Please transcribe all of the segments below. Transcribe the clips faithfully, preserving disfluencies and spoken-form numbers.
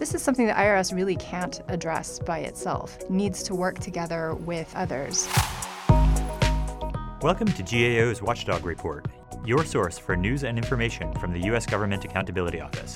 This is something the I R S really can't address by itself. It needs to work together with others. Welcome to G A O's Watchdog Report, your source for news and information from the U S Government Accountability Office.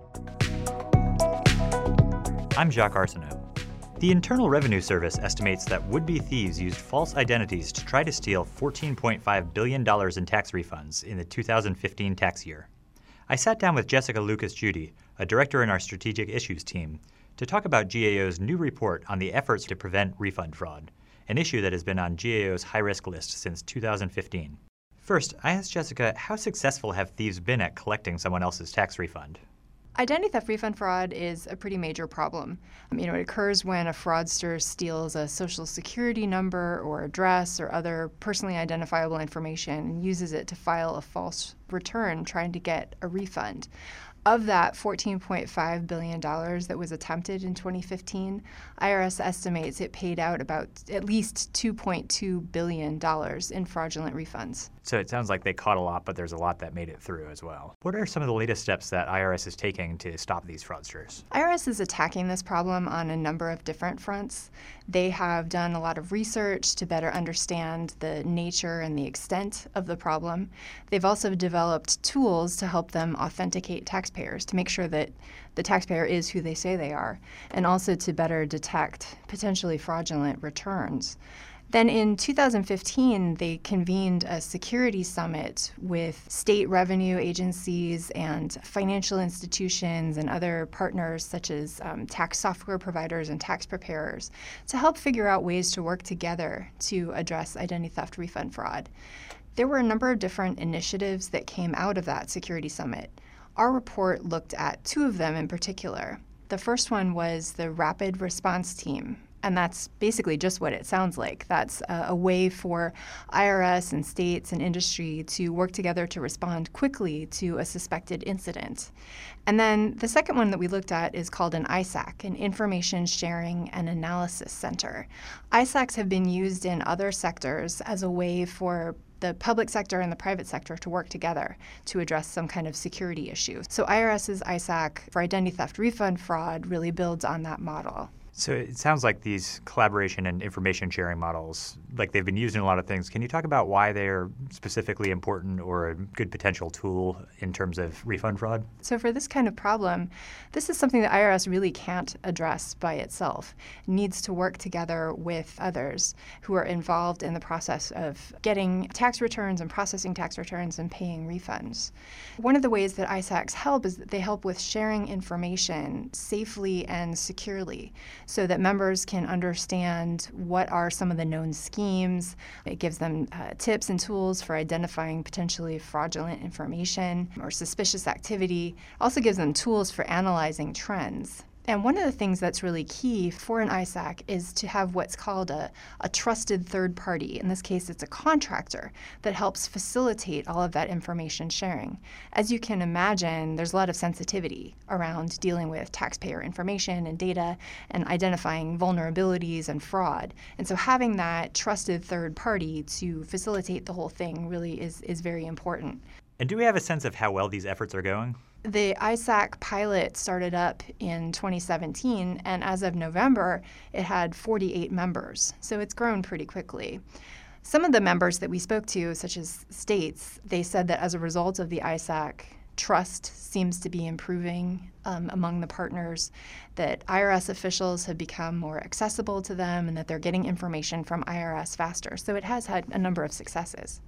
I'm Jacques Arsenault. The Internal Revenue Service estimates that would-be thieves used false identities to try to steal fourteen point five billion dollars in tax refunds in the two thousand fifteen tax year. I sat down with Jessica Lucas-Judy, a director in our Strategic Issues team, to talk about G A O's new report on the efforts to prevent refund fraud, an issue that has been on G A O's high-risk list since two thousand fifteen. First, I asked Jessica, how successful have thieves been at collecting someone else's tax refund? Identity theft refund fraud is a pretty major problem. Um, you know, it occurs when a fraudster steals a social security number or address or other personally identifiable information and uses it to file a false return trying to get a refund. Of that fourteen point five billion dollars that was attempted in twenty fifteen, I R S estimates it paid out about at least two point two billion dollars in fraudulent refunds. So it sounds like they caught a lot, but there's a lot that made it through as well. What are some of the latest steps that I R S is taking to stop these fraudsters? I R S is attacking this problem on a number of different fronts. They have done a lot of research to better understand the nature and the extent of the problem. They've also developed tools to help them authenticate taxpayers, to make sure that the taxpayer is who they say they are, and also to better detect potentially fraudulent returns. Then in two thousand fifteen, they convened a security summit with state revenue agencies and financial institutions and other partners such as um, tax software providers and tax preparers to help figure out ways to work together to address identity theft refund fraud. There were a number of different initiatives that came out of that security summit. Our report looked at two of them in particular. The first one was the Rapid Response Team. And that's basically just what it sounds like. That's a, a way for I R S and states and industry to work together to respond quickly to a suspected incident. And then the second one that we looked at is called an I S A C, an Information Sharing and Analysis Center. I S A Cs have been used in other sectors as a way for the public sector and the private sector to work together to address some kind of security issue. So IRS's I S A C for identity theft refund fraud really builds on that model. So it sounds like these collaboration and information sharing models, like they've been used in a lot of things. Can you talk about why they're specifically important or a good potential tool in terms of refund fraud? So for this kind of problem, this is something that I R S really can't address by itself. It needs to work together with others who are involved in the process of getting tax returns and processing tax returns and paying refunds. One of the ways that I S A Cs help is that they help with sharing information safely and securely, so that members can understand what are some of the known schemes. It gives them uh, tips and tools for identifying potentially fraudulent information or suspicious activity. Also gives them tools for analyzing trends. And one of the things that's really key for an I S A C is to have what's called a, a trusted third party. In this case, it's a contractor that helps facilitate all of that information sharing. As you can imagine, there's a lot of sensitivity around dealing with taxpayer information and data and identifying vulnerabilities and fraud. And so having that trusted third party to facilitate the whole thing really is, is very important. And do we have a sense of how well these efforts are going? The I S A C pilot started up in twenty seventeen, and as of November, it had forty-eight members. So it's grown pretty quickly. Some of the members that we spoke to, such as states, they said that as a result of the I S A C, trust seems to be improving um, among the partners, that I R S officials have become more accessible to them, and that they're getting information from I R S faster. So it has had a number of successes.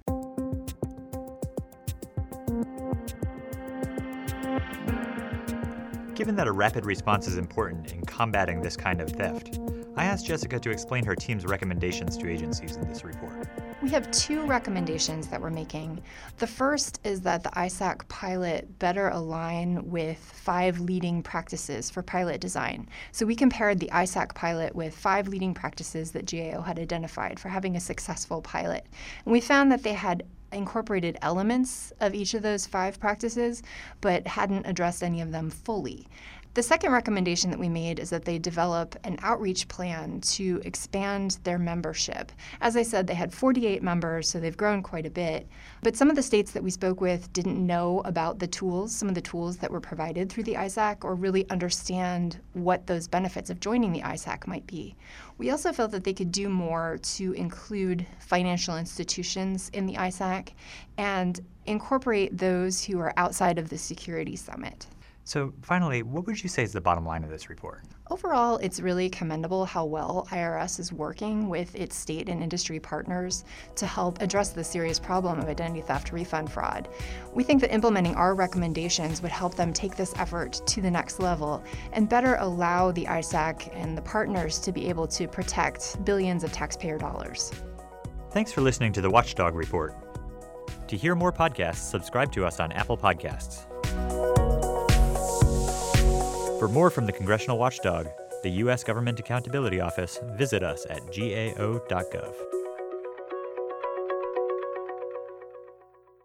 Given that a rapid response is important in combating this kind of theft, I asked Jessica to explain her team's recommendations to agencies in this report. We have two recommendations that we're making. The first is that the I S A C pilot better align with five leading practices for pilot design. So we compared the I S A C pilot with five leading practices that G A O had identified for having a successful pilot. And we found that they had incorporated elements of each of those five practices, but hadn't addressed any of them fully. The second recommendation that we made is that they develop an outreach plan to expand their membership. As I said, they had forty-eight members, so they've grown quite a bit. But some of the states that we spoke with didn't know about the tools, some of the tools that were provided through the I S A C, or really understand what those benefits of joining the I S A C might be. We also felt that they could do more to include financial institutions in the I S A C and incorporate those who are outside of the Security Summit. So finally, what would you say is the bottom line of this report? Overall, it's really commendable how well I R S is working with its state and industry partners to help address the serious problem of identity theft refund fraud. We think that implementing our recommendations would help them take this effort to the next level and better allow the I S A C and the partners to be able to protect billions of taxpayer dollars. Thanks for listening to the Watchdog Report. To hear more podcasts, subscribe to us on Apple Podcasts. For more from the Congressional Watchdog, the U S Government Accountability Office, visit us at G A O dot gov.